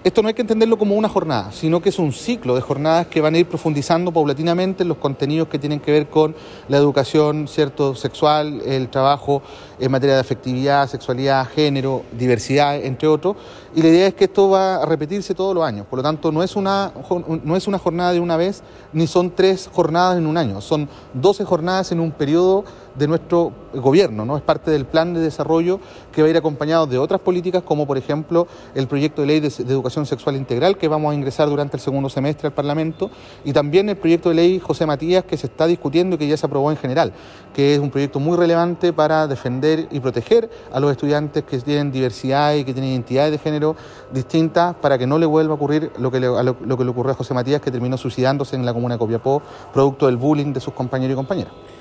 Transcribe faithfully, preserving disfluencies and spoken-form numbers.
Esto no hay que entenderlo como una jornada, sino que es un ciclo de jornadas que van a ir profundizando paulatinamente en los contenidos que tienen que ver con la educación, ¿cierto?, sexual, el trabajo en materia de afectividad, sexualidad, género, diversidad, entre otros. Y la idea es que esto va a repetirse todos los años. Por lo tanto, no es una, no es una jornada de una vez, ni son tres jornadas en un año. Son doce jornadas en un periodo de nuestro gobierno, ¿no? Es parte del plan de desarrollo que va a ir acompañado de otras políticas, como por ejemplo el proyecto de ley de, de educación sexual integral que vamos a ingresar durante el segundo semestre al Parlamento, y también el proyecto de ley José Matías que se está discutiendo y que ya se aprobó en general, que es un proyecto muy relevante para defender y proteger a los estudiantes que tienen diversidad y que tienen identidades de género distintas, para que no le vuelva a ocurrir lo que le, a lo, lo que le ocurrió a José Matías, que terminó suicidándose en la comuna de Copiapó, producto del bullying de sus compañeros y compañeras.